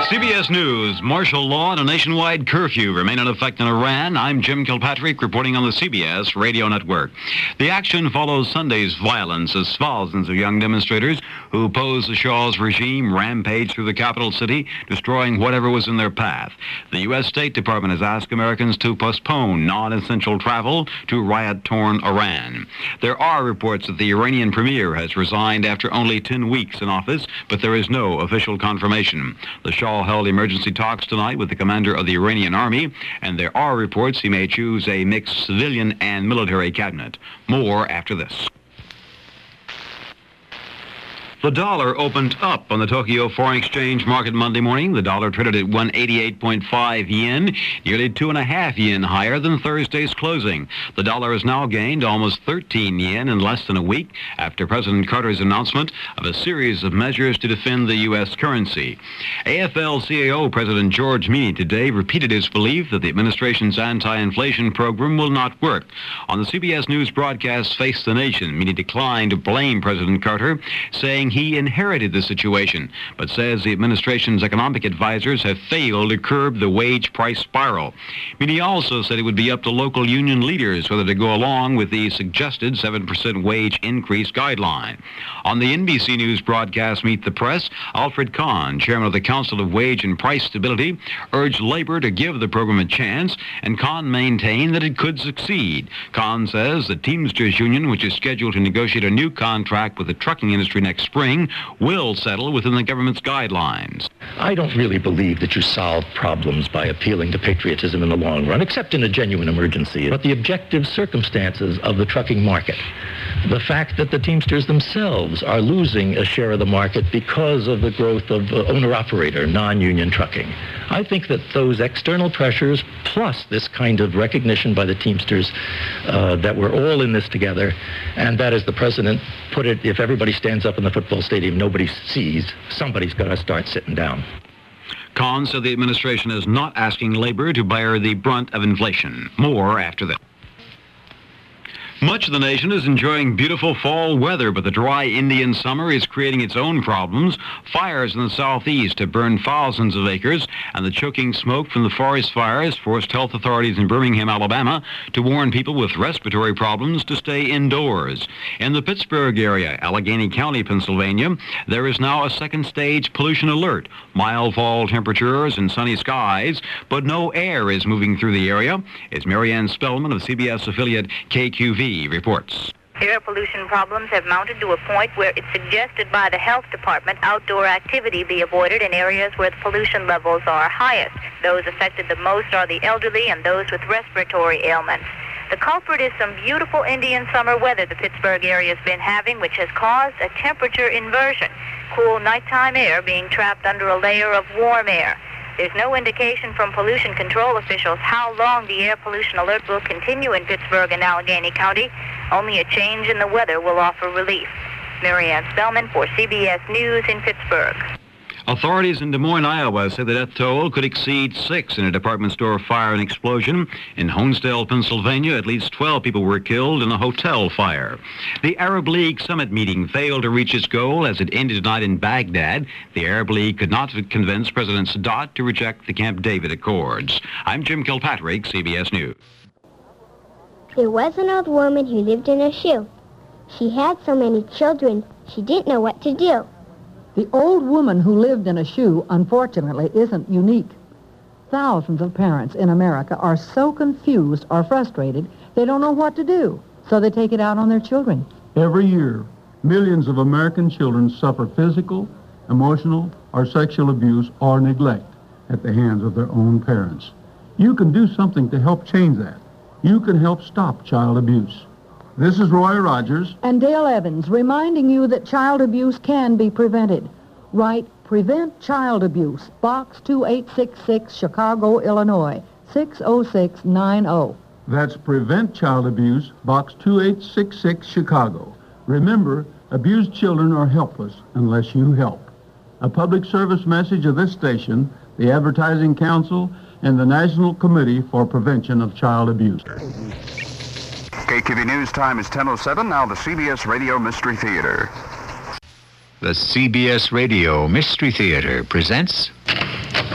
CBS News, martial law and a nationwide curfew remain in effect in Iran. I'm Jim Kilpatrick reporting on the CBS radio network. The action follows Sunday's violence as thousands of young demonstrators who oppose the Shah's regime rampaged through the capital city, destroying whatever was in their path. The U.S. State Department has asked Americans to postpone non-essential travel to riot-torn Iran. There are reports that the Iranian premier has resigned after only 10 weeks in office, but there is no official confirmation. The Shah held emergency talks tonight with the commander of the Iranian army, and there are reports he may choose a mixed civilian and military cabinet. More after this. The dollar opened up on the Tokyo Foreign Exchange market Monday morning. The dollar traded at 188.5 yen, nearly 2.5 yen higher than Thursday's closing. The dollar has now gained almost 13 yen in less than a week after President Carter's announcement of a series of measures to defend the U.S. currency. AFL-CIO President George Meany today repeated his belief that the administration's anti-inflation program will not work. On the CBS News broadcast Face the Nation, Meany declined to blame President Carter, saying he inherited the situation, but says the administration's economic advisors have failed to curb the wage price spiral. Meany also said it would be up to local union leaders whether to go along with the suggested 7% wage increase guideline. On the NBC News broadcast Meet the Press, Alfred Kahn, chairman of the Council of Wage and Price Stability, urged labor to give the program a chance, and Kahn maintained that it could succeed. Kahn says the Teamsters Union, which is scheduled to negotiate a new contract with the trucking industry next spring, will settle within the government's guidelines. I don't really believe that you solve problems by appealing to patriotism in the long run, except in a genuine emergency. But the objective circumstances of the trucking market, the fact that the Teamsters themselves are losing a share of the market because of the growth of owner-operator, non-union trucking, I think that those external pressures, plus this kind of recognition by the Teamsters that we're all in this together, and that, as the president put it, if everybody stands up in the football stadium, nobody sees, somebody's got to start sitting down. Kahn said the administration is not asking labor to bear the brunt of inflation. More after this. Much of the nation is enjoying beautiful fall weather, but the dry Indian summer is creating its own problems. Fires in the southeast have burned thousands of acres, and the choking smoke from the forest fires forced health authorities in Birmingham, Alabama, to warn people with respiratory problems to stay indoors. In the Pittsburgh area, Allegheny County, Pennsylvania, there is now a second-stage pollution alert. Mild fall temperatures and sunny skies, but no air is moving through the area. As Marianne Spellman of CBS affiliate KQV reports. Air pollution problems have mounted to a point where it's suggested by the health department outdoor activity be avoided in areas where the pollution levels are highest. Those affected the most are the elderly and those with respiratory ailments. The culprit is some beautiful Indian summer weather the Pittsburgh area has been having, which has caused a temperature inversion, cool nighttime air being trapped under a layer of warm air. There's no indication from pollution control officials how long the air pollution alert will continue in Pittsburgh and Allegheny County. Only a change in the weather will offer relief. Marianne Spellman for CBS News in Pittsburgh. Authorities in Des Moines, Iowa, say the death toll could exceed 6 in a department store fire and explosion. In Honesdale, Pennsylvania, at least 12 people were killed in a hotel fire. The Arab League summit meeting failed to reach its goal as it ended tonight in Baghdad. The Arab League could not convince President Sadat to reject the Camp David Accords. I'm Jim Kilpatrick, CBS News. There was an old woman who lived in a shoe. She had so many children, she didn't know what to do. The old woman who lived in a shoe, unfortunately, isn't unique. Thousands of parents in America are so confused or frustrated, they don't know what to do, so they take it out on their children. Every year, millions of American children suffer physical, emotional, or sexual abuse or neglect at the hands of their own parents. You can do something to help change that. You can help stop child abuse. This is Roy Rogers and Dale Evans reminding you that child abuse can be prevented. Write Prevent Child Abuse, Box 2866, Chicago, Illinois, 60690. That's Prevent Child Abuse, Box 2866, Chicago. Remember, abused children are helpless unless you help. A public service message of this station, the Advertising Council, and the National Committee for Prevention of Child Abuse. KQV News time is 10:07. Now the CBS Radio Mystery Theater. The CBS Radio Mystery Theater presents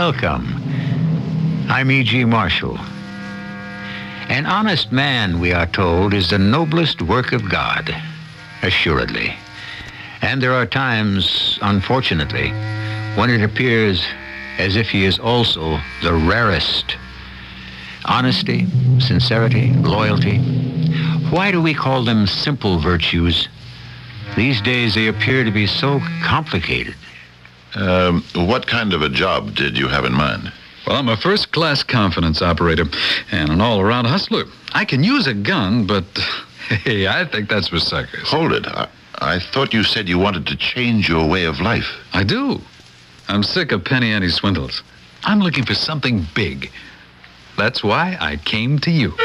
Welcome. I'm E.G. Marshall. An honest man, we are told, is the noblest work of God, assuredly. And there are times, unfortunately, when it appears as if he is also the rarest. Honesty, sincerity, loyalty. Why do we call them simple virtues? These days they appear to be so complicated. What kind of a job did you have in mind? Well, I'm a first-class confidence operator and an all-around hustler. I can use a gun, but, hey, I think that's for suckers. Hold it. I thought you said you wanted to change your way of life. I do. I'm sick of penny ante swindles. I'm looking for something big. That's why I came to you.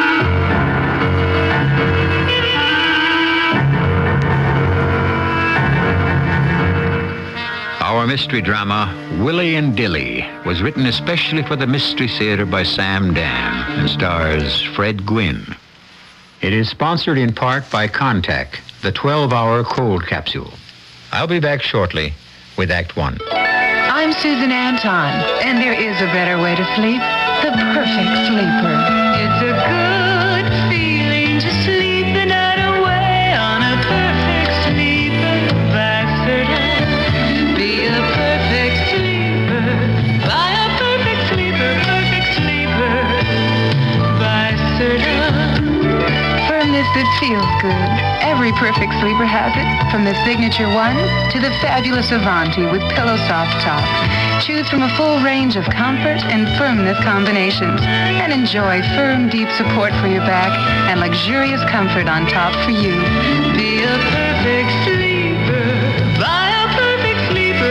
Our mystery drama, Willie and Dilly, was written especially for the Mystery Theater by Sam Dam and stars Fred Gwynne. It is sponsored in part by Contact, the 12-hour cold capsule. I'll be back shortly with Act One. I'm Susan Anton, and there is a better way to sleep. The perfect sleeper. It's a good feeling to sleep the night away on a perfect sleeper by Serta. Be a perfect sleeper. Buy a perfect sleeper by Serta. Firmness that feels good. Every perfect sleeper has it, from the Signature One to the fabulous Avanti with Pillow Soft Top. Choose from a full range of comfort and firmness combinations and enjoy firm, deep support for your back and luxurious comfort on top for you. Be a perfect sleeper. Buy a perfect sleeper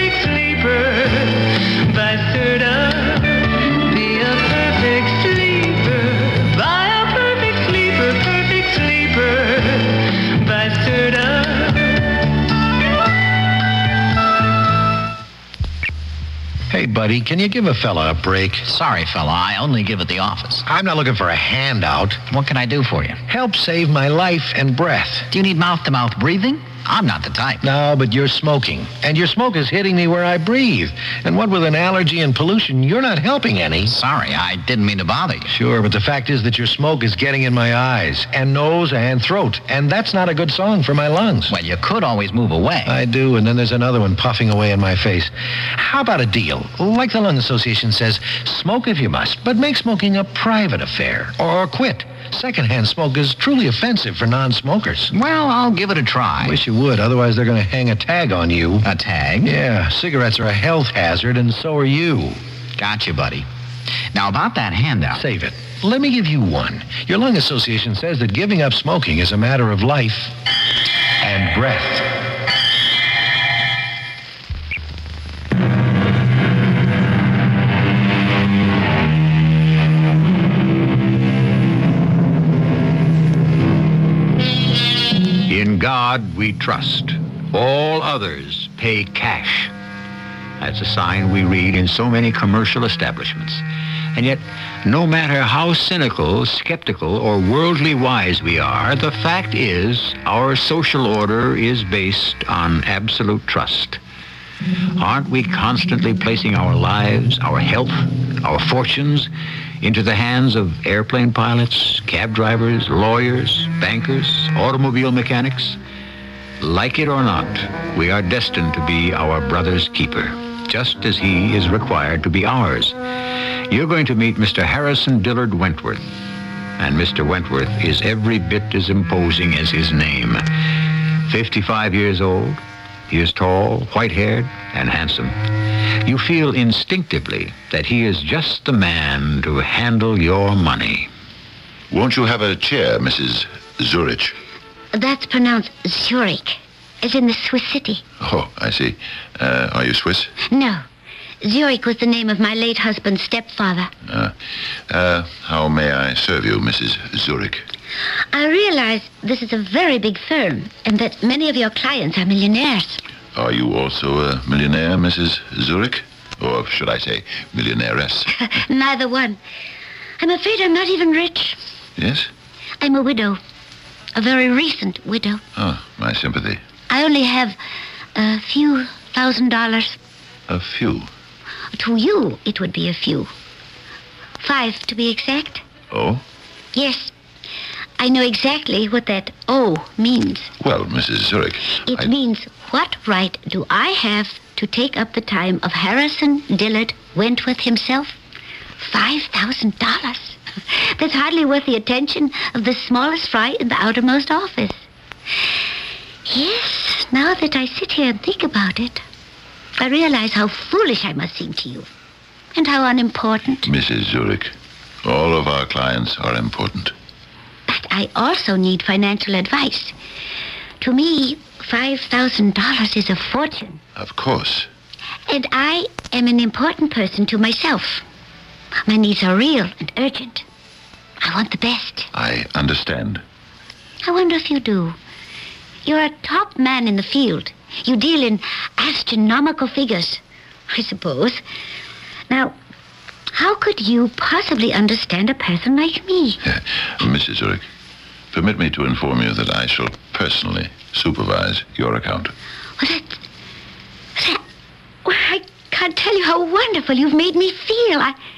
by Serta. Be a perfect sleeper. Buy a perfect sleeper by Serta. Hey, buddy, can you give a fella a break? Sorry, fella, I only give at the office. I'm not looking for a handout. What can I do for you? Help save my life and breath. Do you need mouth-to-mouth breathing? I'm not the type. No, but you're smoking. And your smoke is hitting me where I breathe. And what with an allergy and pollution, you're not helping any. Sorry, I didn't mean to bother you. Sure, but the fact is that your smoke is getting in my eyes and nose and throat. And that's not a good song for my lungs. Well, you could always move away. I do, and then there's another one puffing away in my face. How about a deal? Like the Lung Association says, smoke if you must, but make smoking a private affair. Or quit. Secondhand smoke is truly offensive for non-smokers. Well, I'll give it a try. Wish you would, otherwise they're going to hang a tag on you. A tag? Yeah, cigarettes are a health hazard, and so are you. Gotcha, buddy. Now, about that handout. Save it. Let me give you one. Your Lung Association says that giving up smoking is a matter of life and breath. In God we trust. All others pay cash. That's a sign we read in so many commercial establishments. And yet, no matter how cynical, skeptical, or worldly wise we are, the fact is our social order is based on absolute trust. Aren't we constantly placing our lives, our health, our fortunes into the hands of airplane pilots, cab drivers, lawyers, bankers, automobile mechanics? Like it or not, we are destined to be our brother's keeper, just as he is required to be ours. You're going to meet Mr. Harrison Dillard Wentworth, and Mr. Wentworth is every bit as imposing as his name. 55 years old, he is tall, white-haired, and handsome. You feel instinctively that he is just the man to handle your money. Won't you have a chair, Mrs. Zurich? That's pronounced Zurich, as in the Swiss city. Oh, I see. Are you Swiss? No. Zurich was the name of my late husband's stepfather. How may I serve you, Mrs. Zurich? I realize this is a very big firm and that many of your clients are millionaires. Are you also a millionaire, Mrs. Zurich? Or should I say, millionairess? Neither one. I'm afraid I'm not even rich. Yes? I'm a widow. A very recent widow. Oh, my sympathy. I only have a few $1,000. A few? To you, it would be a few. 5, to be exact. Oh? Yes. I know exactly what that O means. Well, Mrs. Zurich, It means, what right do I have to take up the time of Harrison Dillard Wentworth himself? $5,000. That's hardly worth the attention of the smallest fry in the outermost office. Yes, now that I sit here and think about it, I realize how foolish I must seem to you, and how unimportant. Mrs. Zurich, all of our clients are important. But I also need financial advice. To me, $5,000 is a fortune. Of course. And I am an important person to myself. My needs are real and urgent. I want the best. I understand. I wonder if you do. You're a top man in the field. You deal in astronomical figures, I suppose. Now, how could you possibly understand a person like me? Mrs. Zurich, permit me to inform you that I shall personally supervise your account. Well, I can't tell you how wonderful you've made me feel.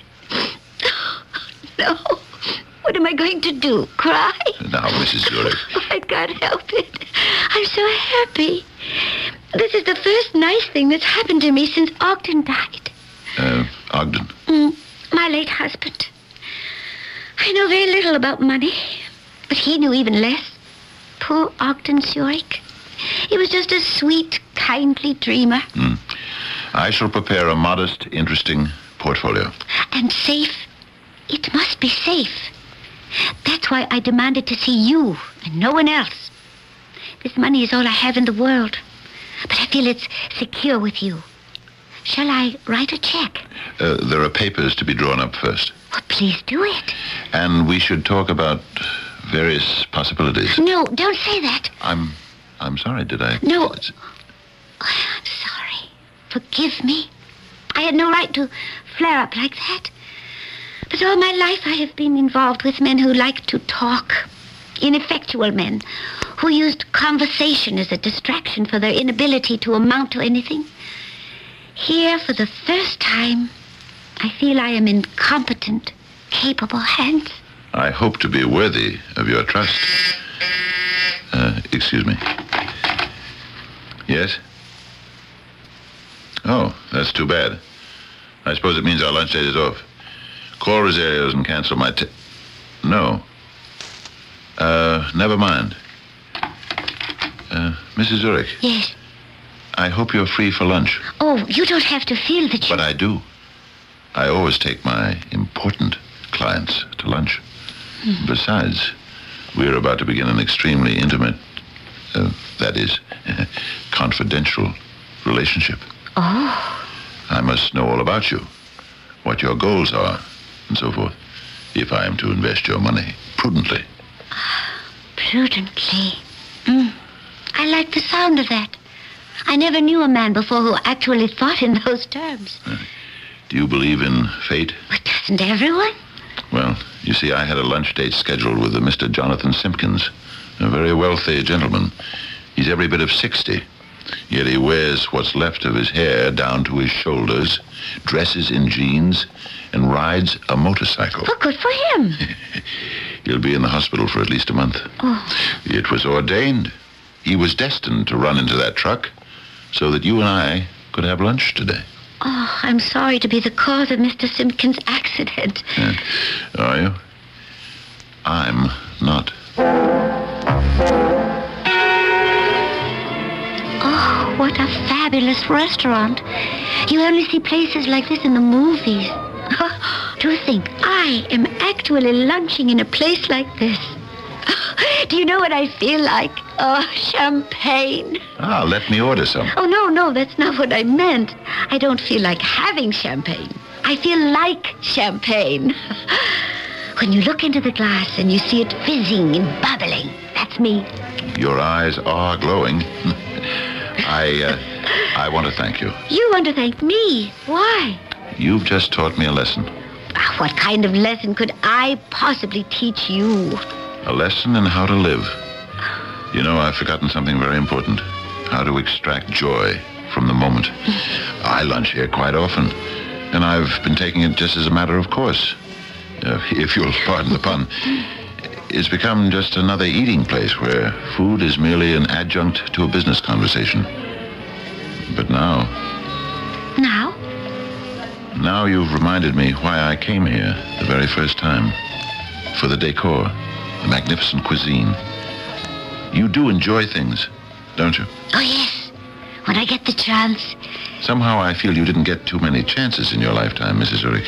No. What am I going to do? Cry? Now, Mrs. Zurich. I can't help it. I'm so happy. This is the first nice thing that's happened to me since Ogden died. Ogden? My late husband. I know very little about money, but he knew even less. Poor Ogden Zurich. He was just a sweet, kindly dreamer. I shall prepare a modest, interesting portfolio. And safe. It must be safe. That's why I demanded to see you and no one else. This money is all I have in the world, but I feel it's secure with you. Shall I write a check? There are papers to be drawn up first. Well, please do it. And we should talk about various possibilities. No, don't say that. I'm sorry, did I? No. Oh, I'm sorry. Forgive me. I had no right to flare up like that. But all my life I have been involved with men who like to talk. Ineffectual men who used conversation as a distraction for their inability to amount to anything. Here, for the first time, I feel I am in competent, capable hands. I hope to be worthy of your trust. Excuse me. Yes? Oh, that's too bad. I suppose it means our lunch date is off. Call Rosario's and cancel my No. Never mind. Mrs. Zurich. Yes? I hope you're free for lunch. Oh, you don't have to feel that you... But I do. I always take my important clients to lunch. Besides, we're about to begin an extremely intimate, that is, confidential relationship. Oh. I must know all about you, what your goals are, and so forth, if I am to invest your money prudently. Prudently. I like the sound of that. I never knew a man before who actually thought in those terms. Do you believe in fate? But doesn't everyone? Well, you see, I had a lunch date scheduled with a Mr. Jonathan Simpkins, a very wealthy gentleman. He's every bit of 60, yet he wears what's left of his hair down to his shoulders, dresses in jeans, and rides a motorcycle. Well, good for him. He'll be in the hospital for at least a month. Oh. It was ordained. He was destined to run into that truck so that you and I could have lunch today. Oh, I'm sorry to be the cause of Mr. Simpkins' accident. Are you? I'm not. Oh, what a fabulous restaurant. You only see places like this in the movies. To think I am actually lunching in a place like this. Do you know what I feel like? Oh, champagne. Let me order some. Oh, no, that's not what I meant. I don't feel like having champagne. I feel like champagne. When you look into the glass and you see it fizzing and bubbling, that's me. Your eyes are glowing. I want to thank you. You want to thank me? Why? You've just taught me a lesson. What kind of lesson could I possibly teach you? A lesson in how to live. You know, I've forgotten something very important. How to extract joy from the moment. I lunch here quite often. And I've been taking it just as a matter of course. If you'll pardon the pun. It's become just another eating place where food is merely an adjunct to a business conversation. But now... Now? Now you've reminded me why I came here the very first time. For the decor, the magnificent cuisine. You do enjoy things, don't you? Oh, yes. When I get the chance. Somehow I feel you didn't get too many chances in your lifetime, Mrs. Zurich.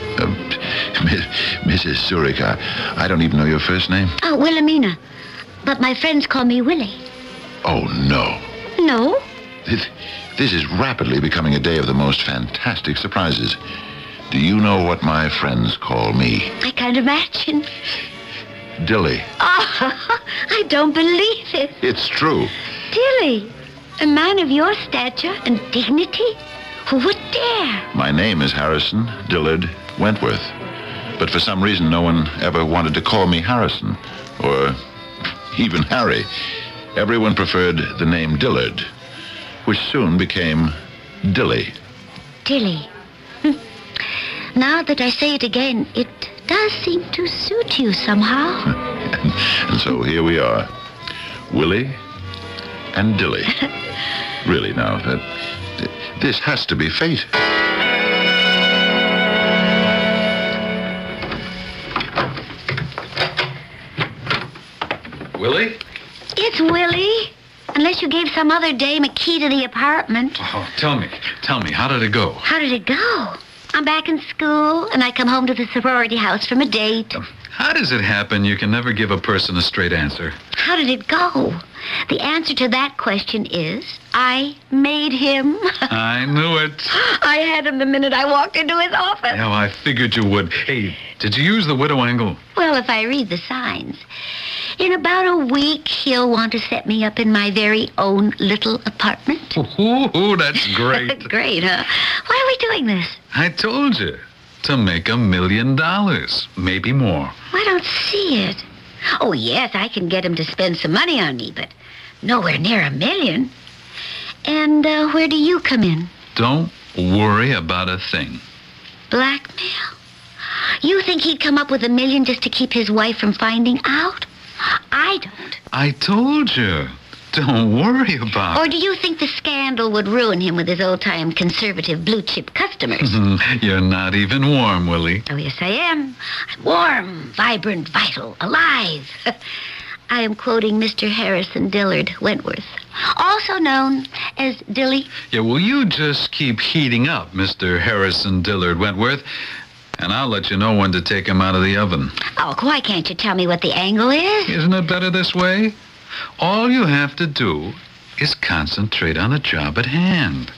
Mrs. Zurich, I don't even know your first name. Oh, Wilhelmina. But my friends call me Willie. Oh, no. No? This is rapidly becoming a day of the most fantastic surprises. Do you know what my friends call me? I can't imagine. Dilly. Oh, I don't believe it. It's true. Dilly, a man of your stature and dignity? Who would dare? My name is Harrison Dillard Wentworth. But for some reason, no one ever wanted to call me Harrison, or even Harry. Everyone preferred the name Dillard, which soon became Dilly. Dilly. Now that I say it again, it does seem to suit you somehow. And so here we are, Willie and Dilly. Really now, this has to be fate. Willie? It's Willie. Unless you gave some other dame a key to the apartment. Oh, tell me, how did it go? How did it go? I'm back in school, and I come home to the sorority house from a date. How does it happen you can never give a person a straight answer? How did it go? The answer to that question is, I made him. I knew it. I had him the minute I walked into his office. Oh, I figured you would. Hey, did you use the widow angle? Well, if I read the signs. In about a week, he'll want to set me up in my very own little apartment. Ooh, that's great. Great, huh? Why are we doing this? I told you. To make $1 million. Maybe more. I don't see it. Oh, yes, I can get him to spend some money on me, but nowhere near $1 million. And where do you come in? Don't worry about a thing. Blackmail? You think he'd come up with $1 million just to keep his wife from finding out? I don't. I told you. Don't worry about it. Or do you think the scandal would ruin him with his old-time conservative blue-chip customers? You're not even warm, Willie. Oh, yes, I am. I'm warm, vibrant, vital, alive. I am quoting Mr. Harrison Dillard Wentworth, also known as Dilly. Yeah, well, you just keep heating up, Mr. Harrison Dillard Wentworth, and I'll let you know when to take him out of the oven. Oh, why can't you tell me what the angle is? Isn't it better this way? All you have to do is concentrate on the job at hand.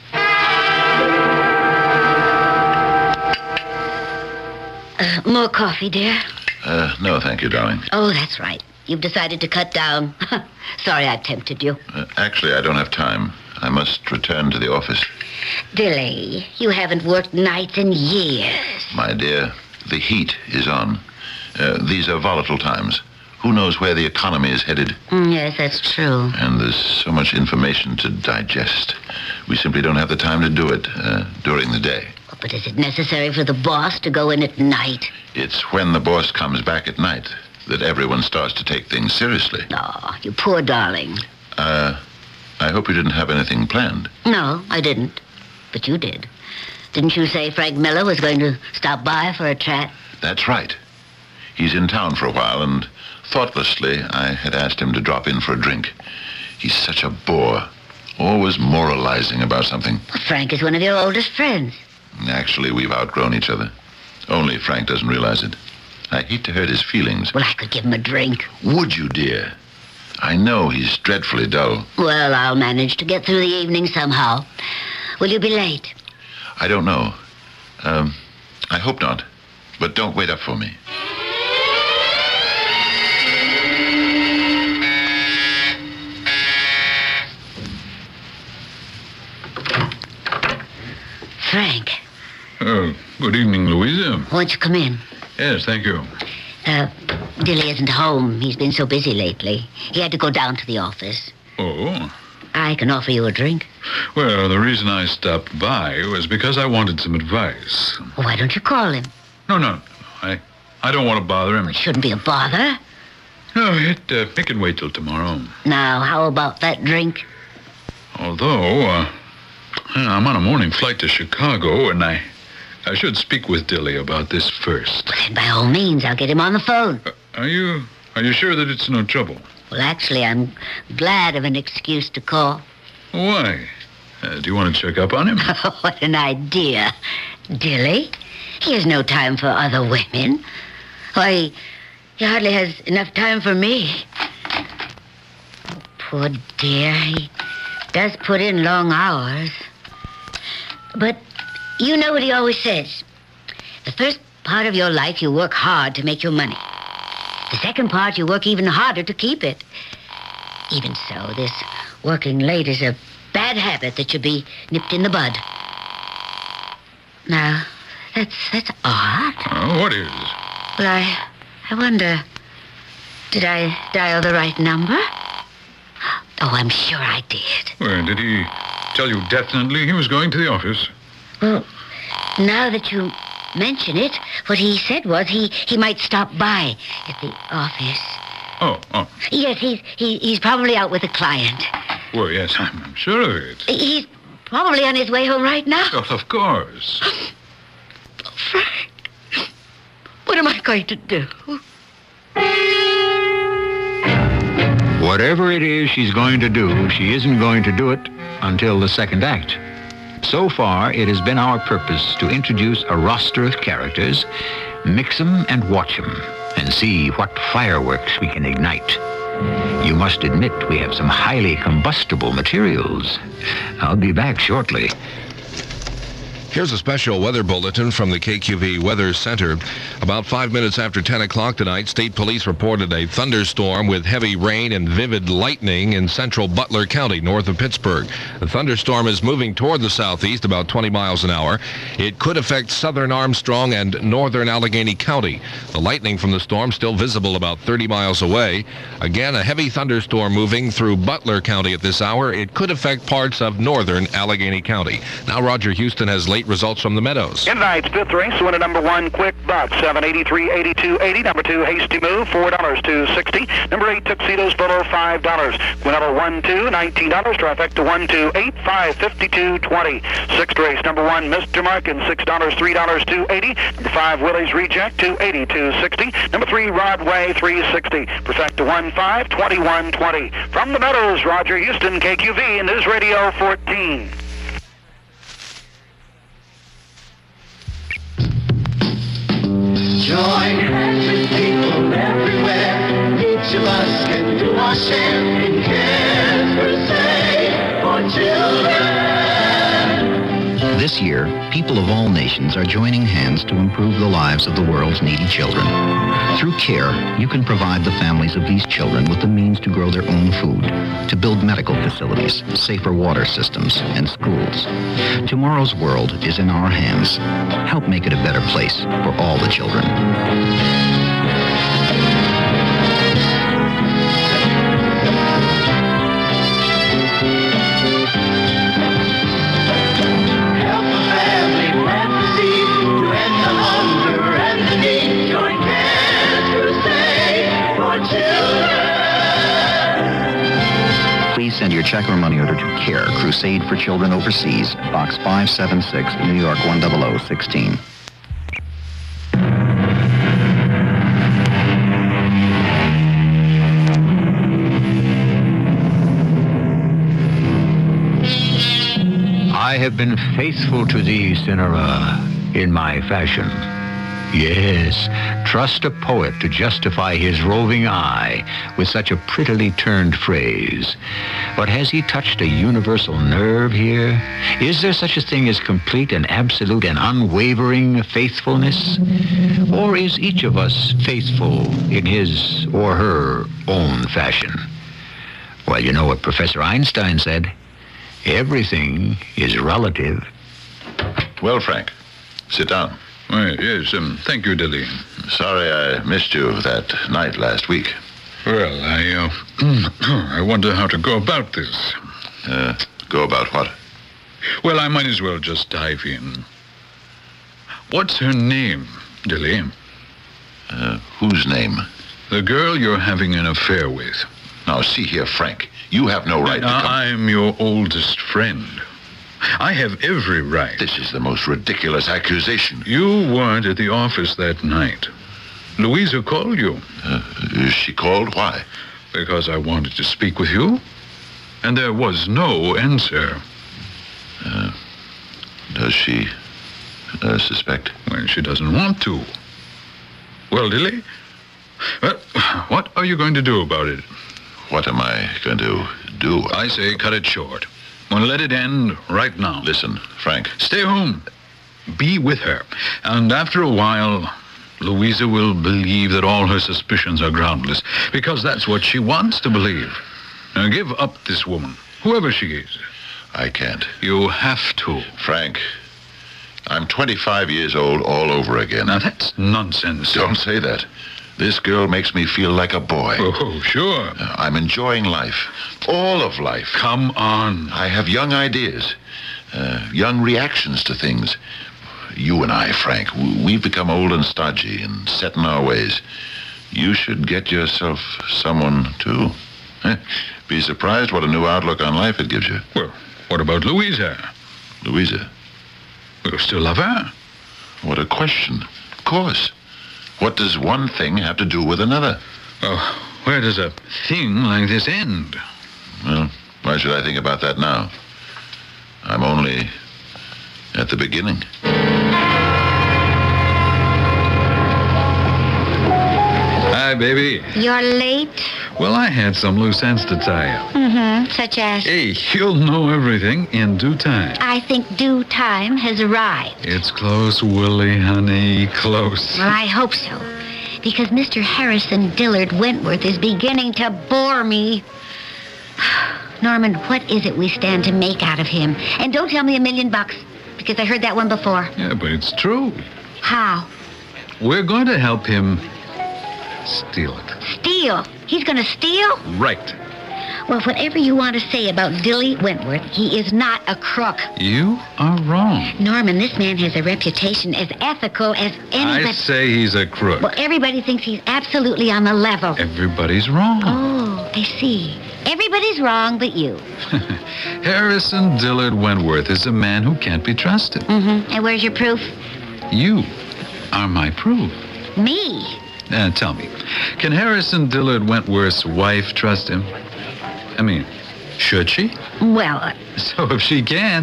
More coffee, dear? No, thank you, darling. Oh, that's right. You've decided to cut down. Sorry I tempted you. Actually, I don't have time. I must return to the office. Dilly, you haven't worked nights in years. My dear, the heat is on. These are volatile times. Who knows where the economy is headed? Yes, that's true. And there's so much information to digest. We simply don't have the time to do it during the day. But is it necessary for the boss to go in at night? It's when the boss comes back at night that everyone starts to take things seriously. Oh, you poor darling. I hope you didn't have anything planned. No, I didn't. But you did. Didn't you say Frank Miller was going to stop by for a chat? That's right. He's in town for a while, and thoughtlessly, I had asked him to drop in for a drink. He's such a bore, always moralizing about something. Well, Frank is one of your oldest friends. Actually, we've outgrown each other. Only Frank doesn't realize it. I hate to hurt his feelings. Well, I could give him a drink. Would you, dear? I know he's dreadfully dull. Well, I'll manage to get through the evening somehow. Will you be late? I don't know. I hope not. But don't wait up for me. Frank. Oh, good evening, Louisa. Won't you come in? Yes, thank you. Dilly isn't home. He's been so busy lately. He had to go down to the office. Oh, I can offer you a drink. Well, the reason I stopped by was because I wanted some advice. Why don't you call him? No. I don't want to bother him. It shouldn't be a bother. No, it can wait till tomorrow. Now, how about that drink? Although, I'm on a morning flight to Chicago, and I should speak with Dilly about this first. Well, then, by all means, I'll get him on the phone. Are you sure that it's no trouble? Well, actually, I'm glad of an excuse to call. Why? Do you want to check up on him? What an idea. Dilly? He has no time for other women. Why, he hardly has enough time for me. Oh, poor dear. He does put in long hours. But you know what he always says. The first part of your life, you work hard to make your money. The second part, you work even harder to keep it. Even so, this working late is a bad habit that should be nipped in the bud. Now, that's odd. What is? Well, I wonder, did I dial the right number? Oh, I'm sure I did. Well, did he tell you definitely he was going to the office? Well, now that you mention it, what he said was he might stop by at the office. Oh. Yes, he's probably out with a client. Well, yes, I'm sure of it. He's probably on his way home right now. Well, of course. Oh, Frank, what am I going to do? Whatever it is she's going to do, she isn't going to do it until the second act. So far, it has been our purpose to introduce a roster of characters, mix them and watch them, and see what fireworks we can ignite. You must admit we have some highly combustible materials. I'll be back shortly. Here's a special weather bulletin from the KQV Weather Center. About 5 minutes after 10 o'clock tonight, state police reported a thunderstorm with heavy rain and vivid lightning in central Butler County, north of Pittsburgh. The thunderstorm is moving toward the southeast about 20 miles an hour. It could affect southern Armstrong and northern Allegheny County. The lightning from the storm still visible about 30 miles away. Again, a heavy thunderstorm moving through Butler County at this hour. It could affect parts of northern Allegheny County. Now Roger Houston has late results from the Meadows. In tonight's fifth race, winner number 1, Quick Buck, 783.82.80. Number 2, Hasty Move, $4 to 60. Number 8, Tuxedos Below, $5. Winner 1, 2, $19. Trifecta 1, 2, 8, 5, 52.20. Sixth race, number 1, Mr. Markin, $6, $3 to 80. Number 5, Willie's Reject, 280 to 60. Number 3, Rodway, 360. Perfecta 1, 5, 21.20. From the Meadows, Roger Houston, KQV, News Radio 14. Join hands with people everywhere. Each of us can do our share in Cares Crusade for Children. This year, people of all nations are joining hands to improve the lives of the world's needy children. Through CARE, you can provide the families of these children with the means to grow their own food, to build medical facilities, safer water systems, and schools. Tomorrow's world is in our hands. Help make it a better place for all the children. Please send your check or money order to CARE, Crusade for Children Overseas, Box 576, New York 10016. I have been faithful to thee, Cinera, in my fashion. Yes, trust a poet to justify his roving eye with such a prettily turned phrase. But has he touched a universal nerve here? Is there such a thing as complete and absolute and unwavering faithfulness? Or is each of us faithful in his or her own fashion? Well, you know what Professor Einstein said. Everything is relative. Well, Frank, sit down. Yes, thank you, Dilly. Sorry I missed you that night last week. Well, I wonder how to go about this. Go about what? Well, I might as well just dive in. What's her name, Dilly? Whose name? The girl you're having an affair with. Now, see here, Frank. You have no right to come... I'm your oldest friend. I have every right. This is the most ridiculous accusation. You weren't at the office that night. Louisa called you. She called? Why? Because I wanted to speak with you. And there was no answer. Does she suspect? Well, she doesn't want to. Well, Dilly, what are you going to do about it? What am I going to do? I say cut it short. Well, let it end right now. Listen, Frank. Stay home. Be with her. And after a while, Louisa will believe that all her suspicions are groundless, because that's what she wants to believe. Now, give up this woman, whoever she is. I can't. You have to. Frank, I'm 25 years old all over again. Now, that's nonsense. Don't say that. This girl makes me feel like a boy. Oh, sure. I'm enjoying life. All of life. Come on. I have young ideas. Young reactions to things. You and I, Frank, we've become old and stodgy and set in our ways. You should get yourself someone, too. Be surprised what a new outlook on life it gives you. Well, what about Louisa? Louisa? You still love her? What a question. Of course. What does one thing have to do with another? Oh, where does a thing like this end? Well, why should I think about that now? I'm only at the beginning. Hi, baby. You're late? Well, I had some loose ends to tie up. Such as? Hey, you'll know everything in due time. I think due time has arrived. It's close, Willie, honey, close. Well, I hope so. Because Mr. Harrison Dillard Wentworth is beginning to bore me. Norman, what is it we stand to make out of him? And don't tell me $1 million, because I heard that one before. Yeah, but it's true. How? We're going to help him steal it. Steal? He's going to steal? Right. Well, whatever you want to say about Dilly Wentworth, he is not a crook. You are wrong. Norman, this man has a reputation as ethical as anybody. I say he's a crook. Well, everybody thinks he's absolutely on the level. Everybody's wrong. Oh, I see. Everybody's wrong but you. Harrison Dillard Wentworth is a man who can't be trusted. And where's your proof? You are my proof. Me? Tell me, can Harrison Dillard Wentworth's wife trust him? I mean, should she? Well... So if she can't,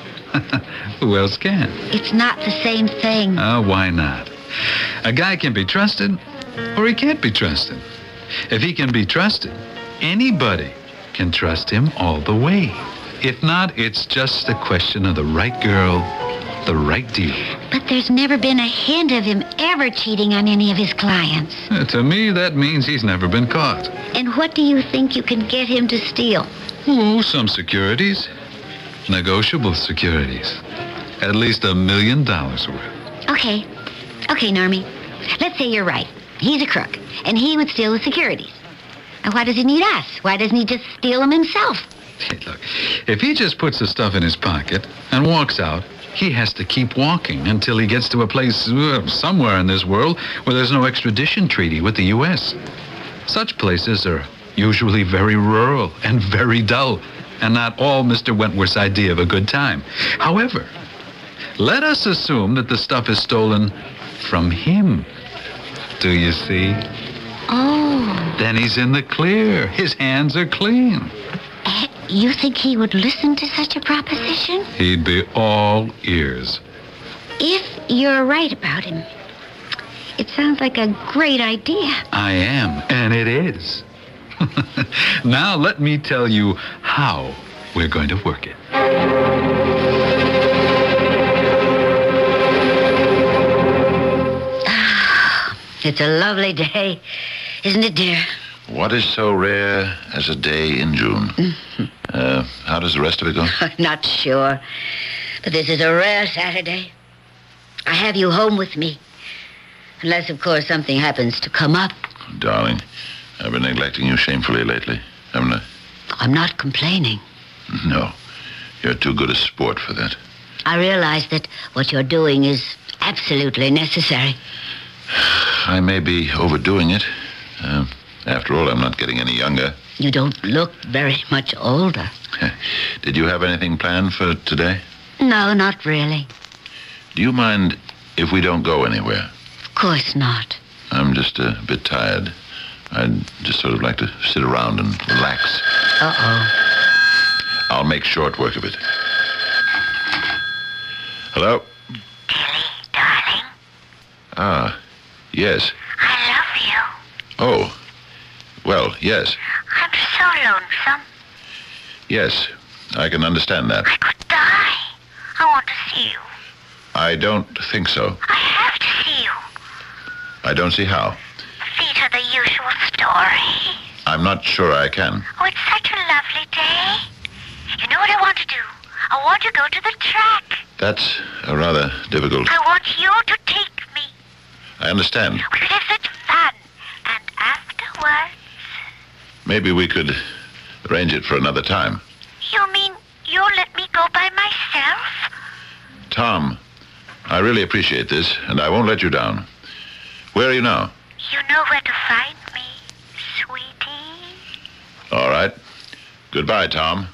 who else can? It's not the same thing. Why not? A guy can be trusted, or he can't be trusted. If he can be trusted, anybody can trust him all the way. If not, it's just a question of the right girl, the right deal. But there's never been a hint of him ever cheating on any of his clients. To me, that means he's never been caught. And what do you think you can get him to steal? Oh, some securities. Negotiable securities. At least $1 million worth. Okay, Normie. Let's say you're right. He's a crook, and he would steal the securities. And why does he need us? Why doesn't he just steal them himself? Hey, look, if he just puts the stuff in his pocket and walks out, he has to keep walking until he gets to a place somewhere in this world where there's no extradition treaty with the U.S. Such places are usually very rural and very dull, and not all Mr. Wentworth's idea of a good time. However, let us assume that the stuff is stolen from him. Do you see? Oh. Then he's in the clear. His hands are clean. You think he would listen to such a proposition? He'd be all ears. If you're right about him, it sounds like a great idea. I am, and it is. Now let me tell you how we're going to work it. It's a lovely day, isn't it, dear? What is so rare as a day in June? How does the rest of it go? I'm not sure. But this is a rare Saturday. I have you home with me. Unless, of course, something happens to come up. Darling, I've been neglecting you shamefully lately, haven't I? I'm not complaining. No. You're too good a sport for that. I realize that what you're doing is absolutely necessary. I may be overdoing it. After all, I'm not getting any younger. You don't look very much older. Did you have anything planned for today? No, not really. Do you mind if we don't go anywhere? Of course not. I'm just a bit tired. I'd just sort of like to sit around and relax. Uh-oh. I'll make short work of it. Hello? Tilly, darling. Ah, yes. I love you. Oh, well, yes. I'm so lonesome. Yes, I can understand that. I could die. I want to see you. I don't think so. I have to see you. I don't see how. See to the usual story. I'm not sure I can. Oh, it's such a lovely day. You know what I want to do? I want to go to the track. That's rather difficult. I want you to take me. I understand. We could have such fun. And afterwards... Maybe we could arrange it for another time. You mean you'll let me go by myself? Tom, I really appreciate this, and I won't let you down. Where are you now? You know where to find me, sweetie. All right. Goodbye, Tom.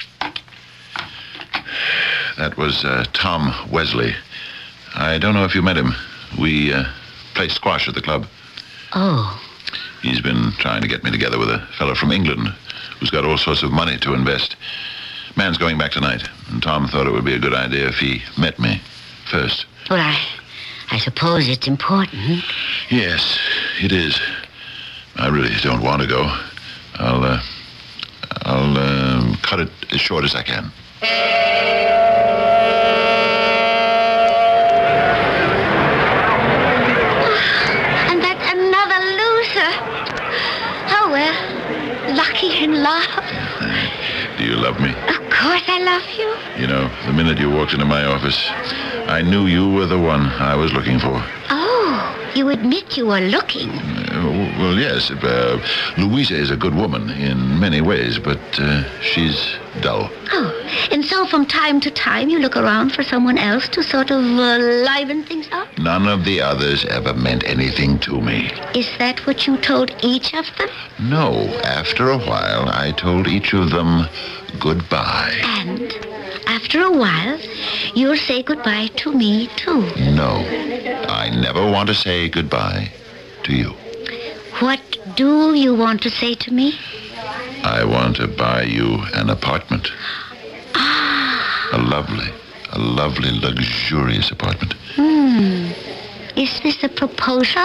That was Tom Wesley. I don't know if you met him. We played squash at the club. Oh. He's been trying to get me together with a fellow from England who's got all sorts of money to invest. Man's going back tonight, and Tom thought it would be a good idea if he met me first. Well, I suppose it's important. Yes, it is. I really don't want to go. I'll cut it as short as I can. And that's another loser. Oh, well, lucky in love. Do you love me? Of course I love you. You know, the minute you walked into my office, I knew you were the one I was looking for. Oh, you admit you were looking. Well, yes. Louisa is a good woman in many ways, but she's dull. Oh, and so from time to time you look around for someone else to sort of liven things up? None of the others ever meant anything to me. Is that what you told each of them? No. After a while, I told each of them goodbye. And after a while, you'll say goodbye to me, too. No. I never want to say goodbye to you. What do you want to say to me? I want to buy you an apartment. Ah. A lovely, luxurious apartment. Is this a proposal?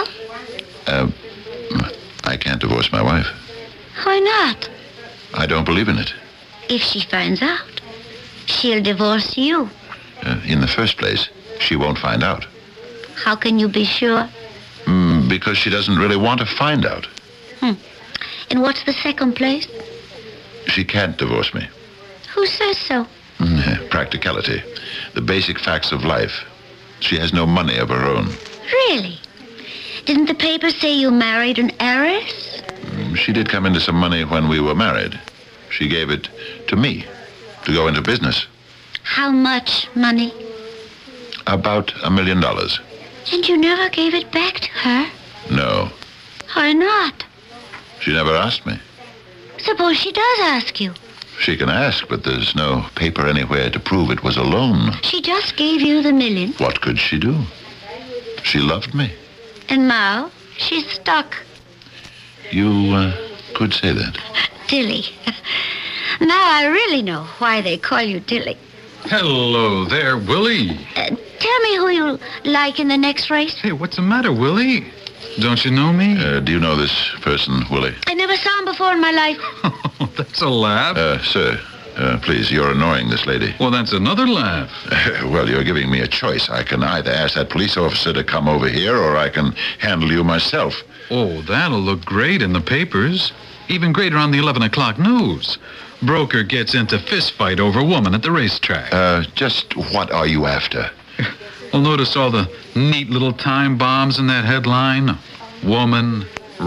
I can't divorce my wife. Why not? I don't believe in it. If she finds out, she'll divorce you. In the first place, she won't find out. How can you be sure? Because she doesn't really want to find out. And what's the second place? She can't divorce me. Who says so? Practicality. The basic facts of life. She has no money of her own. Really? Didn't the paper say you married an heiress? She did come into some money when we were married. She gave it to me to go into business. How much money? About $1 million. And you never gave it back to her? No. Why not? She never asked me. Suppose she does ask you. She can ask, but there's no paper anywhere to prove it was a loan. She just gave you the $1 million. What could she do? She loved me. And now she's stuck. You could say that. Tilly. Now I really know why they call you Tilly. Hello there, Willie. Tell me who you like in the next race. Hey, what's the matter, Willie? Don't you know me? Do you know this person, Willie? I never saw him before in my life. That's a laugh. Sir, please, you're annoying this lady. Well, that's another laugh. Well, you're giving me a choice. I can either ask that police officer to come over here, or I can handle you myself. Oh, that'll look great in the papers. Even greater on the 11 o'clock news. Broker gets into fist fight over woman at the racetrack. Just what are you after? Well, notice all the neat little time bombs in that headline. Woman,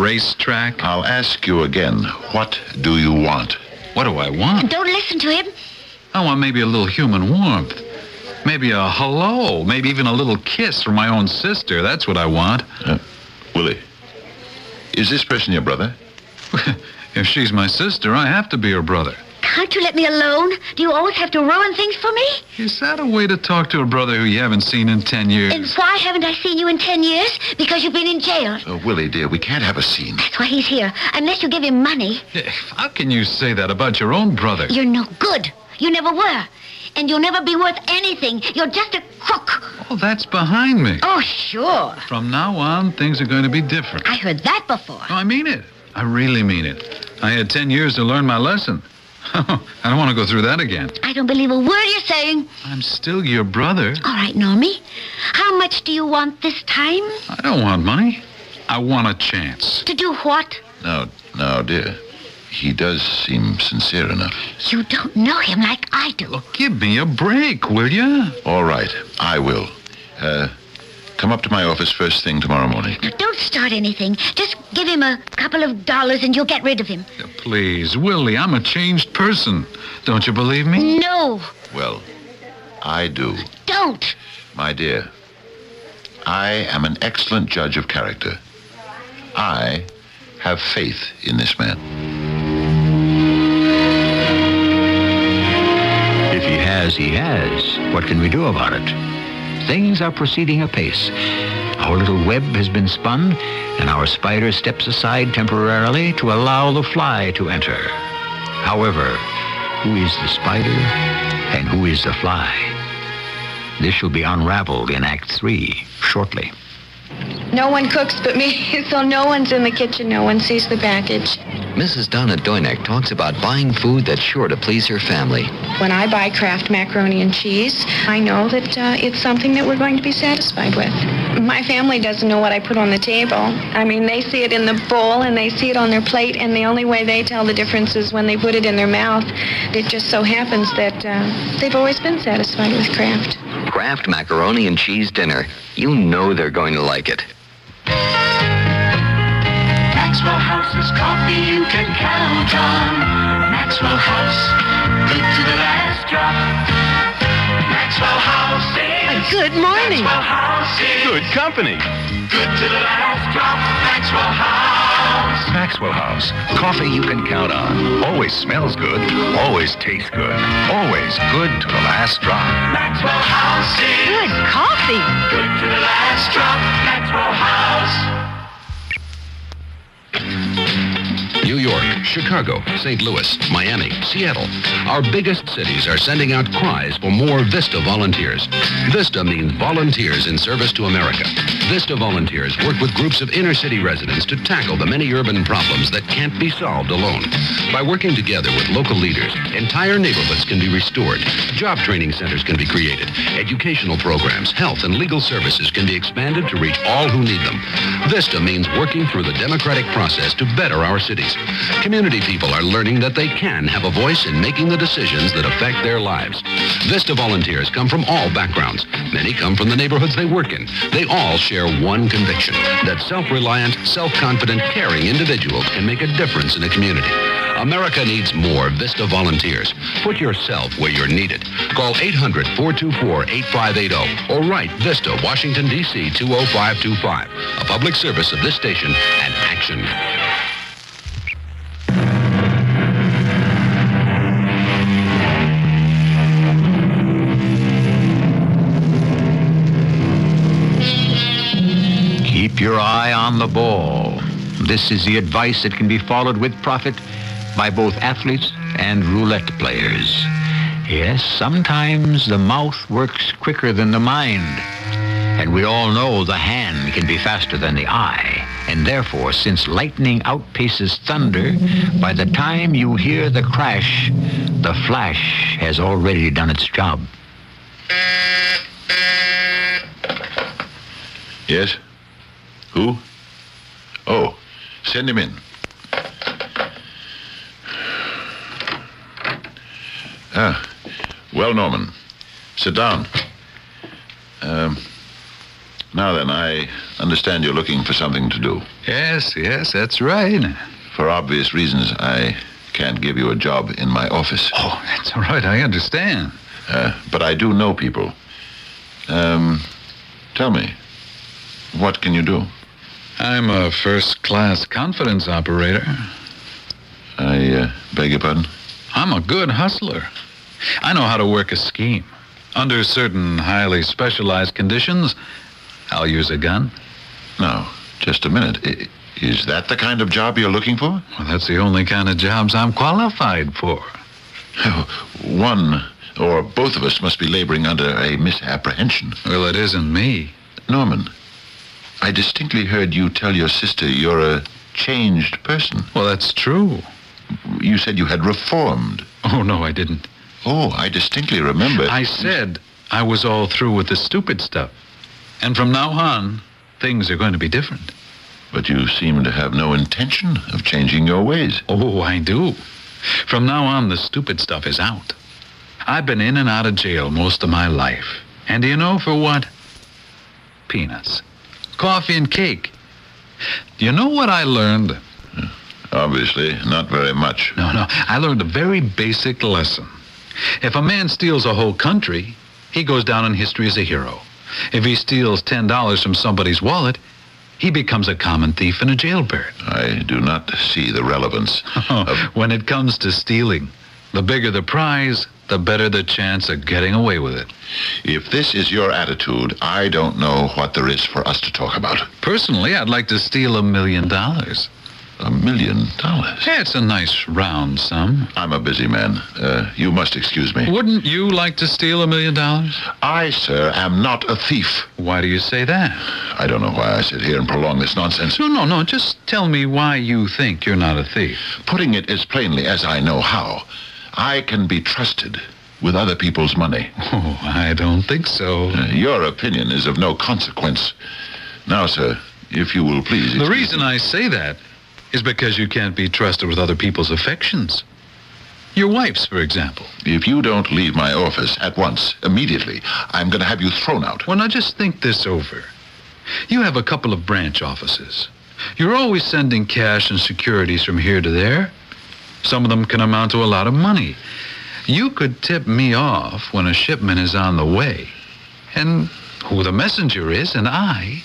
racetrack. I'll ask you again. What do you want? What do I want? Don't listen to him. I want maybe a little human warmth. Maybe a hello. Maybe even a little kiss from my own sister. That's what I want. Willie, is this person your brother? If she's my sister, I have to be her brother. Can't you let me alone? Do you always have to ruin things for me? Is that a way to talk to a brother who you haven't seen in 10 years? And why haven't I seen you in 10 years? Because you've been in jail. Willie, dear, we can't have a scene. That's why he's here. Unless you give him money. How can you say that about your own brother? You're no good. You never were. And you'll never be worth anything. You're just a crook. Oh, that's behind me. Oh, sure. From now on, things are going to be different. I heard that before. Oh, I mean it. I really mean it. I had 10 years to learn my lesson. I don't want to go through that again. I don't believe a word you're saying. I'm still your brother. All right, Normie. How much do you want this time? I don't want money. I want a chance. To do what? No, dear. He does seem sincere enough. You don't know him like I do. Look, give me a break, will you? All right, I will. Come up to my office first thing tomorrow morning. Now, don't start anything. Just give him a couple of dollars and you'll get rid of him. Please, Willie, I'm a changed person. Don't you believe me? No. Well, I do. Don't. My dear, I am an excellent judge of character. I have faith in this man. If he has, he has. What can we do about it? Things are proceeding apace. Our little web has been spun, and our spider steps aside temporarily to allow the fly to enter. However, who is the spider and who is the fly? This shall be unraveled in Act 3 shortly. No one cooks but me, so no one's in the kitchen. No one sees the package. Mrs. Donna Doinek talks about buying food that's sure to please her family. When I buy Kraft macaroni and cheese, I know that it's something that we're going to be satisfied with. My family doesn't know what I put on the table. I mean, they see it in the bowl and they see it on their plate, and the only way they tell the difference is when they put it in their mouth. It just so happens that they've always been satisfied with Kraft. Kraft macaroni and cheese dinner. You know they're going to like it. Maxwell House is coffee you can count on. Maxwell House, good to the last drop. Maxwell House is... Good morning. Maxwell House is... Good company. Good to the last drop. Maxwell House. Maxwell House, coffee you can count on. Always smells good, always tastes good, always good to the last drop. Maxwell House is... Good coffee. Good to the last drop. Maxwell House. New York, Chicago, St. Louis, Miami, Seattle. Our biggest cities are sending out cries for more VISTA volunteers. VISTA means Volunteers in Service to America. VISTA volunteers work with groups of inner-city residents to tackle the many urban problems that can't be solved alone. By working together with local leaders, entire neighborhoods can be restored, job training centers can be created, educational programs, health and legal services can be expanded to reach all who need them. VISTA means working through the democratic process to better our cities. Community people are learning that they can have a voice in making the decisions that affect their lives. VISTA volunteers come from all backgrounds. Many come from the neighborhoods they work in. They all share one conviction, that self-reliant, self-confident, caring individuals can make a difference in a community. America needs more VISTA volunteers. Put yourself where you're needed. Call 800-424-8580 or write VISTA, Washington, D.C. 20525. A public service of this station and Action. Keep your eye on the ball. This is the advice that can be followed with profit by both athletes and roulette players. Yes, sometimes the mouth works quicker than the mind. And we all know the hand can be faster than the eye. And therefore, since lightning outpaces thunder, by the time you hear the crash, the flash has already done its job. Yes? Who? Oh, send him in. Well, Norman, sit down. Now then, I understand you're looking for something to do. Yes, that's right. For obvious reasons, I can't give you a job in my office. Oh, that's all right. I understand. But I do know people. Tell me, what can you do? I'm a first-class confidence operator. I beg your pardon? I'm a good hustler. I know how to work a scheme. Under certain highly specialized conditions, I'll use a gun. Now, just a minute. Is that the kind of job you're looking for? Well, that's the only kind of jobs I'm qualified for. One or both of us must be laboring under a misapprehension. Well, it isn't me. Norman, I distinctly heard you tell your sister you're a changed person. Well, that's true. You said you had reformed. Oh, no, I didn't. Oh, I distinctly remember. I said I was all through with the stupid stuff. And from now on, things are going to be different. But you seem to have no intention of changing your ways. Oh, I do. From now on, the stupid stuff is out. I've been in and out of jail most of my life. And do you know for what? Peanuts. Coffee and cake. Do you know what I learned? Obviously, not very much. No, I learned a very basic lesson. If a man steals a whole country, he goes down in history as a hero. If he steals $10 from somebody's wallet, he becomes a common thief and a jailbird. I do not see the relevance. When it comes to stealing, the bigger the prize, the better the chance of getting away with it. If this is your attitude, I don't know what there is for us to talk about. Personally, I'd like to steal $1 million. $1 million? Yeah, it's a nice round sum. I'm a busy man. You must excuse me. Wouldn't you like to steal $1 million? I, sir, am not a thief. Why do you say that? I don't know why I sit here and prolong this nonsense. No. Just tell me why you think you're not a thief. Putting it as plainly as I know how, I can be trusted with other people's money. Oh, I don't think so. Your opinion is of no consequence. Now, sir, if you will please... The reason I say that is because you can't be trusted with other people's affections. Your wife's, for example. If you don't leave my office at once, immediately, I'm going to have you thrown out. Well, now just think this over. You have a couple of branch offices. You're always sending cash and securities from here to there. Some of them can amount to a lot of money. You could tip me off when a shipment is on the way. And who the messenger is, and I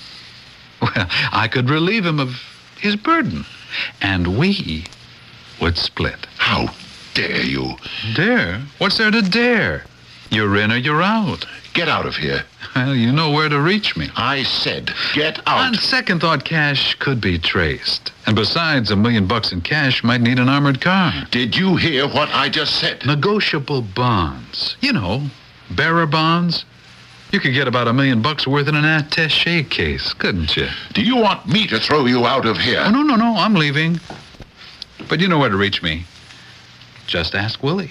could relieve him of his burden. And we would split. How dare you? Dare? What's there to dare? You're in or you're out. Get out of here. Well, you know where to reach me. I said, get out. On second thought, cash could be traced. And besides, $1 million in cash might need an armored car. Did you hear what I just said? Negotiable bonds. You know, bearer bonds. You could get about $1 million worth in an attaché case, couldn't you? Do you want me to throw you out of here? Oh, no, I'm leaving. But you know where to reach me. Just ask Willie.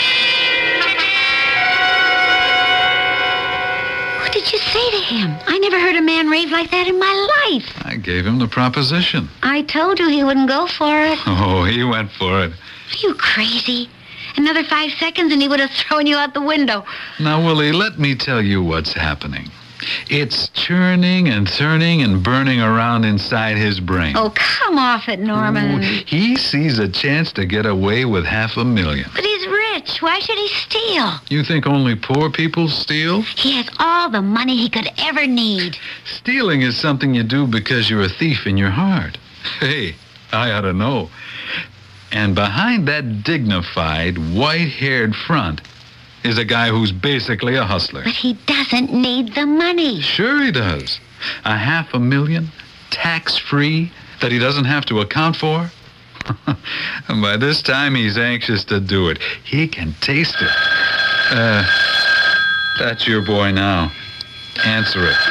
What did you say to him? I never heard a man rave like that in my life. I gave him the proposition. I told you he wouldn't go for it. Oh, he went for it. Are you crazy? Another 5 seconds and he would have thrown you out the window. Now, Willie, let me tell you what's happening. It's churning and turning and burning around inside his brain. Oh, come off it, Norman. Ooh, he sees a chance to get away with $500,000. But he's rich. Why should he steal? You think only poor people steal? He has all the money he could ever need. Stealing is something you do because you're a thief in your heart. Hey, I ought to know. And behind that dignified, white-haired front is a guy who's basically a hustler. But he doesn't need the money. Sure he does. $500,000, tax-free, that he doesn't have to account for. And by this time, he's anxious to do it. He can taste it. That's your boy now. Answer it.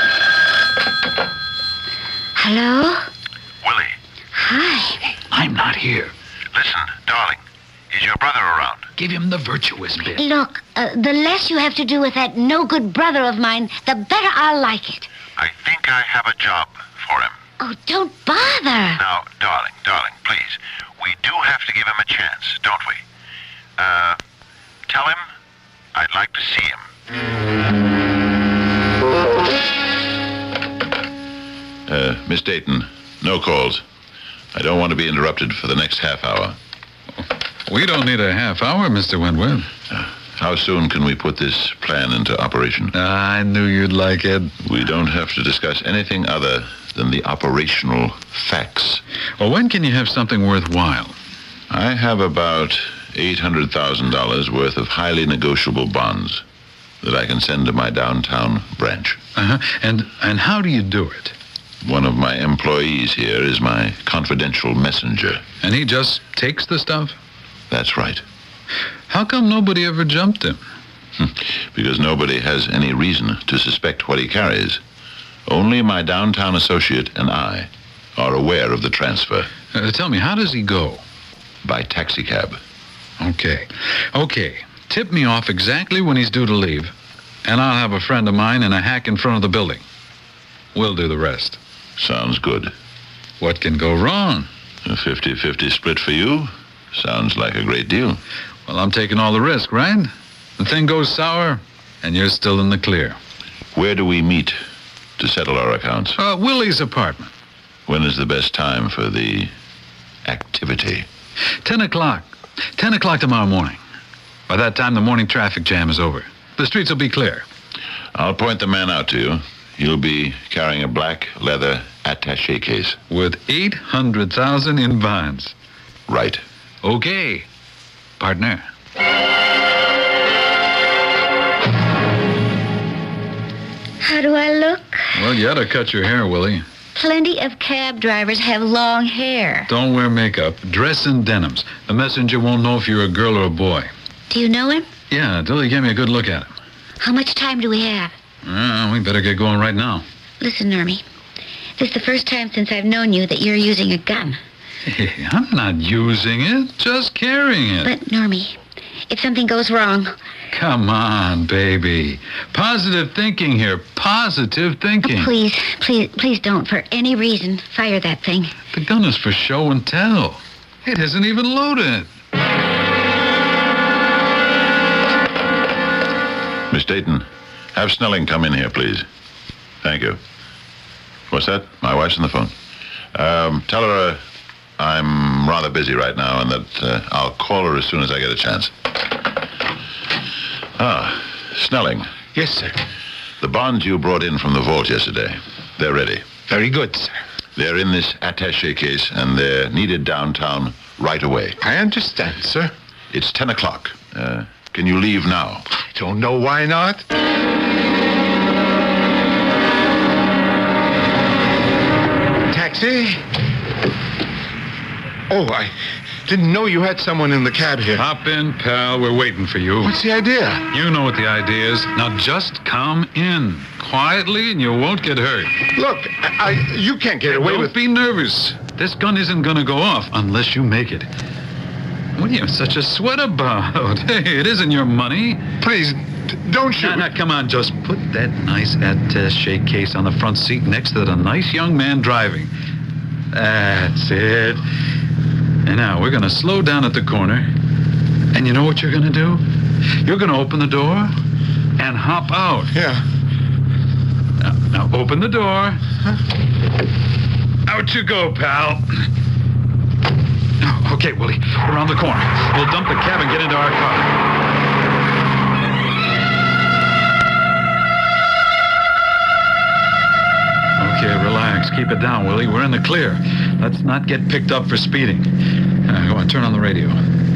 Hello? Willie. Hi. I'm not here. Listen, darling. Is your brother around? Give him the virtuous bit. Look, the less you have to do with that no-good brother of mine, the better I'll like it. I think I have a job for him. Oh, don't bother. Now, darling, please. We do have to give him a chance, don't we? Tell him I'd like to see him. Miss Dayton, no calls. I don't want to be interrupted for the next half hour. We don't need a half hour, Mr. Wentworth. How soon can we put this plan into operation? I knew you'd like it. We don't have to discuss anything other than the operational facts. Well, when can you have something worthwhile? I have about $800,000 worth of highly negotiable bonds that I can send to my downtown branch. Uh-huh. And how do you do it? One of my employees here is my confidential messenger. And he just takes the stuff? That's right. How come nobody ever jumped him? Because nobody has any reason to suspect what he carries. Only my downtown associate and I are aware of the transfer. Tell me, how does he go? By taxicab. Okay. Tip me off exactly when he's due to leave, and I'll have a friend of mine in a hack in front of the building. We'll do the rest. Sounds good. What can go wrong? A 50-50 split for you? Sounds like a great deal. Well, I'm taking all the risk, right? The thing goes sour, and you're still in the clear. Where do we meet to settle our accounts? Willie's apartment. When is the best time for the activity? 10 o'clock. 10 o'clock tomorrow morning. By that time, the morning traffic jam is over. The streets will be clear. I'll point the man out to you. He'll be carrying a black leather attaché case. With $800,000 in bonds. Right. Okay, partner. How do I look? Well, you ought to cut your hair, Willie. Plenty of cab drivers have long hair. Don't wear makeup. Dress in denims. The messenger won't know if you're a girl or a boy. Do you know him? Yeah, until he gave me a good look at him. How much time do we have? We better get going right now. Listen, Normie. This is the first time since I've known you that you're using a gun. Hey, I'm not using it, just carrying it. But, Normie, if something goes wrong... Come on, baby. Positive thinking here. Positive thinking. Oh, please don't, for any reason, fire that thing. The gun is for show and tell. It isn't even loaded. Miss Dayton, have Snelling come in here, please. Thank you. What's that? My wife's on the phone. Tell her I'm rather busy right now and that I'll call her as soon as I get a chance. Snelling. Yes, sir. The bonds you brought in from the vault yesterday, they're ready. Very good, sir. They're in this attaché case, and they're needed downtown right away. I understand, sir. It's 10 o'clock. Can you leave now? I don't know why not. Taxi? Oh, I didn't know you had someone in the cab here. Hop in, pal. We're waiting for you. What's the idea? You know what the idea is. Now just come in. Quietly, and you won't get hurt. Look, you can't get away with... Don't be nervous. This gun isn't going to go off unless you make it. What are you such a sweat about? Hey, it isn't your money. Please, don't shoot. Now, come on. Just put that nice attaché case on the front seat next to the nice young man driving. That's it. And now we're going to slow down at the corner. And you know what you're going to do? You're going to open the door and hop out. Yeah. Now open the door. Out you go, pal. Okay, Willie, around the corner. We'll dump the cab and get into our car. Okay, relax. Keep it down, Willie. We're in the clear. Let's not get picked up for speeding. Go on, turn on the radio.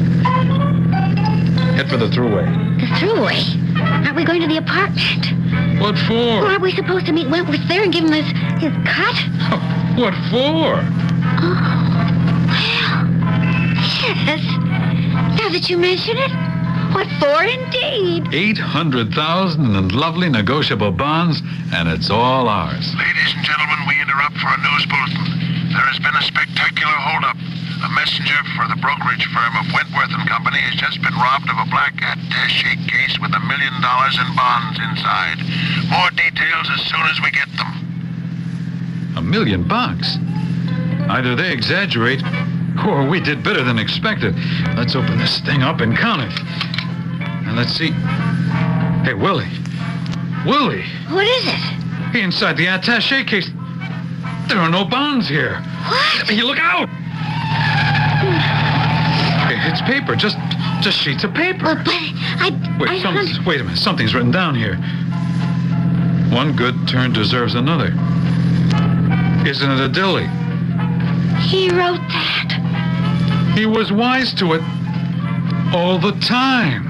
Head for the thruway. The thruway? Aren't we going to the apartment? What for? Well, aren't we supposed to meet Wentworth there and give him his cut? What for? Oh, well, yes. Now that you mention it, what for indeed? $800,000 in lovely negotiable bonds, and it's all ours. Ladies and gentlemen, we interrupt for a news bulletin. There has been a spectacular holdup. A messenger for the brokerage firm of Wentworth & Company has just been robbed of a black attaché case with $1 million in bonds inside. More details as soon as we get them. $1 million? Either they exaggerate, or we did better than expected. Let's open this thing up and count it. And let's see. Hey, Willie. Willie! What is it? Inside the attaché case, there are no bonds here. What? Hey, look out! It's paper, just sheets of paper. Well, but Wait a minute. Something's written down here. One good turn deserves another. Isn't it a dilly? He wrote that. He was wise to it all the time.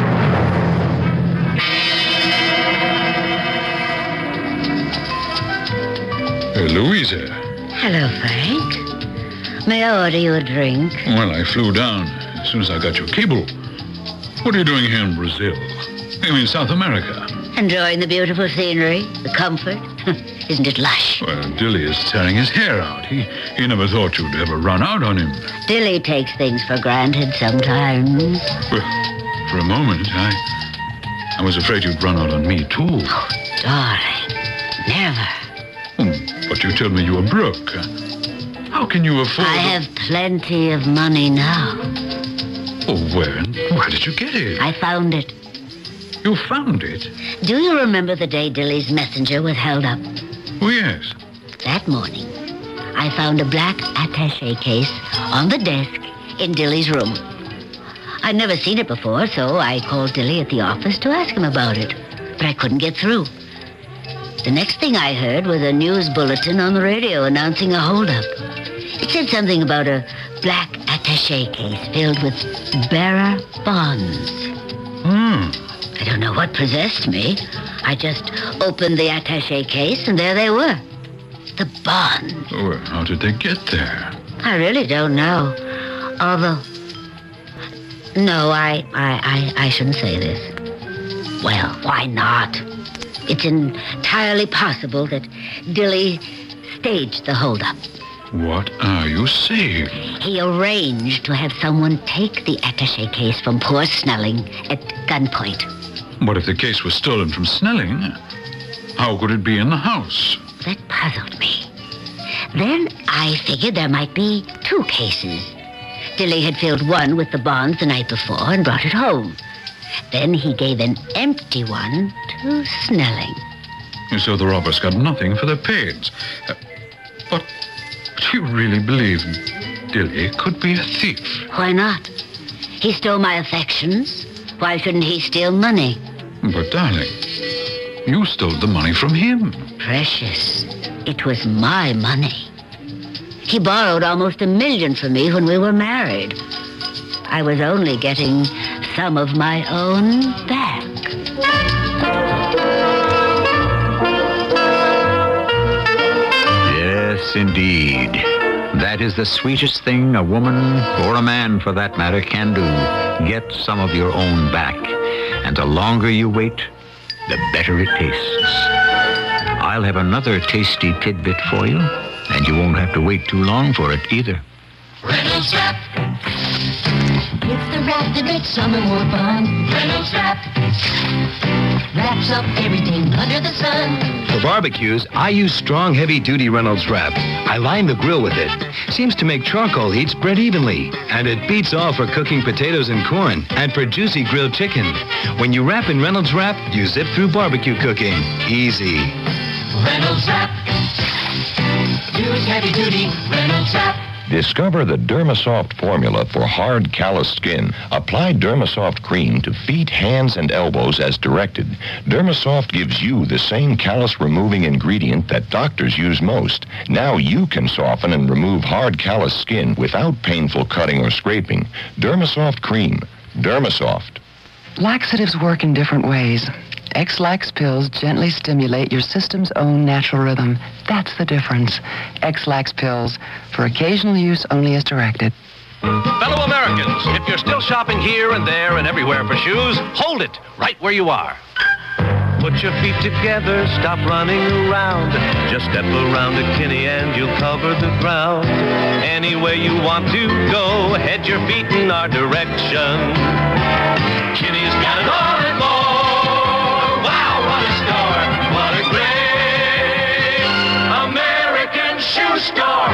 Hey, Louisa. Hello, Frank. May I order you a drink? Well, I flew down as soon as I got your cable. What are you doing here in Brazil? I mean, South America. Enjoying the beautiful scenery, the comfort. Isn't it lush? Well, Dilly is tearing his hair out. He never thought you'd ever run out on him. Dilly takes things for granted sometimes. Well, for a moment, I was afraid you'd run out on me, too. Oh, darling. Never. But you told me you were broke. How can you afford... I have plenty of money now. Oh, where did you get it? I found it. You found it? Do you remember the day Dilly's messenger was held up? Oh, yes. That morning, I found a black attaché case on the desk in Dilly's room. I'd never seen it before, so I called Dilly at the office to ask him about it. But I couldn't get through. The next thing I heard was a news bulletin on the radio announcing a holdup. It said something about a black attaché case filled with bearer bonds. I don't know what possessed me. I just opened the attaché case, and there they were. The bonds. Well, how did they get there? I really don't know. Although... No, I shouldn't say this. Well, why not? It's entirely possible that Dilly staged the holdup. What are you saying? He arranged to have someone take the attaché case from poor Snelling at gunpoint. What if the case was stolen from Snelling? How could it be in the house? That puzzled me. Then I figured there might be two cases. Dilly had filled one with the bonds the night before and brought it home. Then he gave an empty one to Snelling. So the robbers got nothing for their pains. But do you really believe Dilly could be a thief? Why not? He stole my affections. Why shouldn't he steal money? But, darling, you stole the money from him. Precious. It was my money. He borrowed almost $1 million from me when we were married. I was only getting some of my own back. Yes, indeed. That is the sweetest thing a woman, or a man for that matter, can do. Get some of your own back. And the longer you wait, the better it tastes. I'll have another tasty tidbit for you, and you won't have to wait too long for it either. Reynolds Wrap. It's the wrap that makes summer more fun. Reynolds Wrap. Wraps up everything under the sun. For barbecues, I use strong, heavy-duty Reynolds Wrap. I line the grill with it. Seems to make charcoal heat spread evenly. And it beats all for cooking potatoes and corn, and for juicy grilled chicken. When you wrap in Reynolds Wrap, you zip through barbecue cooking. Easy. Reynolds Wrap. Use heavy-duty Reynolds Wrap. Discover the Dermasoft formula for hard, calloused skin. Apply Dermasoft cream to feet, hands, and elbows as directed. Dermasoft gives you the same callus-removing ingredient that doctors use most. Now you can soften and remove hard, calloused skin without painful cutting or scraping. Dermasoft cream. Dermasoft. Laxatives work in different ways. X-Lax pills gently stimulate your system's own natural rhythm. That's the difference. X-Lax pills, for occasional use only as directed. Fellow Americans, if you're still shopping here and there and everywhere for shoes, hold it right where you are. Put your feet together, stop running around. Just step around to Kinney and you'll cover the ground. Anywhere you want to go, head your feet in our direction. Kinney's got it all and more. Shoe store.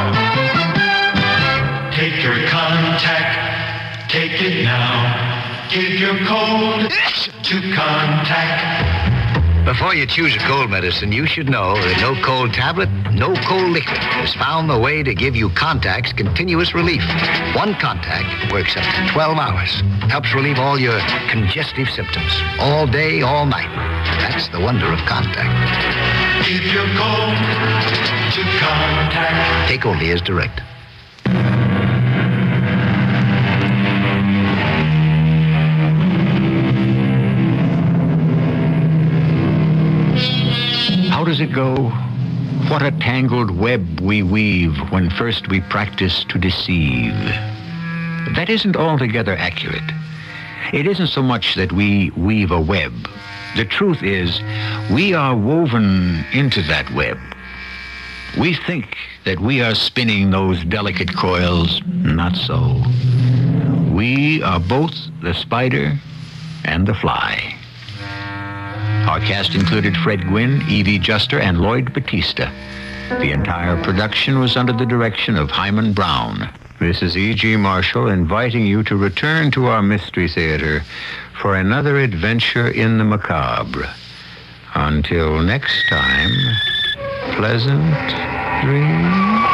Take your contact, take it now. Give your code to contact. Before you choose a cold medicine, you should know that no cold tablet, no cold liquid has found the way to give you Contact's continuous relief. One Contact works up to 12 hours. Helps relieve all your congestive symptoms. All day, all night. That's the wonder of Contact. If you're cold to Contact. Take only as directed. How does it go? What a tangled web we weave when first we practice to deceive. That isn't altogether accurate. It isn't so much that we weave a web. The truth is, we are woven into that web. We think that we are spinning those delicate coils. Not so. We are both the spider and the fly. Our cast included Fred Gwynne, Evie Juster, and Lloyd Batista. The entire production was under the direction of Hyman Brown. This is E.G. Marshall inviting you to return to our Mystery Theater for another adventure in the macabre. Until next time, pleasant dreams.